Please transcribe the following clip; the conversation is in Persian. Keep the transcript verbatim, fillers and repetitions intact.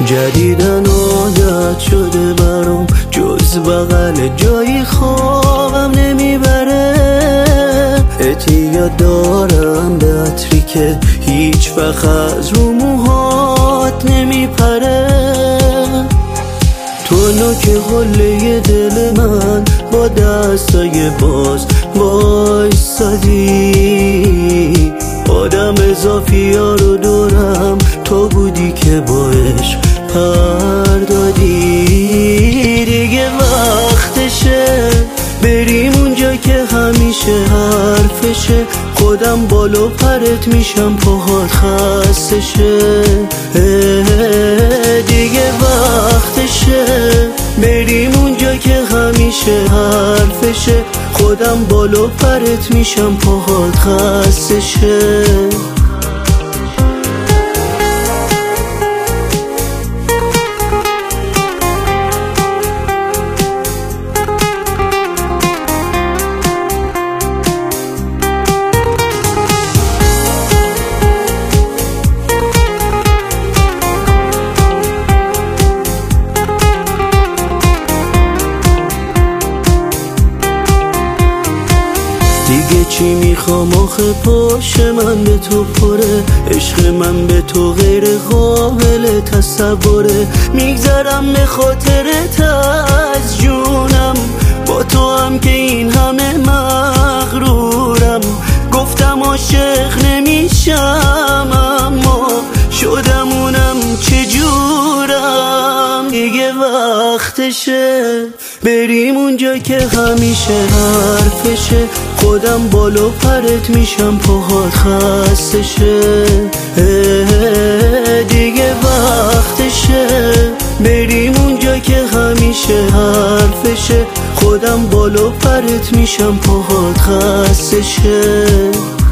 جدیدن عادت شده برام، جز بغل جایی خوابم نمیبره. اعتیاد دارم به عطری که هیچ وقت از رو موهات نمیپره. تو نوک قله دل من با دستای باز وایسادی. آدم اضافی ها رو دورم تو بودی که با عشق پر دادی. دیگه وقتشه بریم اونجا که همیشه حرفشه. خودم بالو پرت میشم پاهات خستشه. دیگه وقتشه بریم اونجا که همیشه حرفشه. خودم بالو پرت میشم پاهات خستشه. دیگه چی میخوام آخه پاش من به تو پره. عشق من به تو غیر قابل تصوره. میگذرم به خاطرت از جونم، با تو هم که این همه مغرورم. گفتم عاشق نمیشم اما شدم اونم چجورم. دیگه وقتشه بریم اونجا که همیشه حرفشه. خودم بالو پرت میشم پاهات خستشه. دیگه وقتشه بریم اونجا که همیشه حرفشه. خودم بالو پرت میشم پاهات خستشه.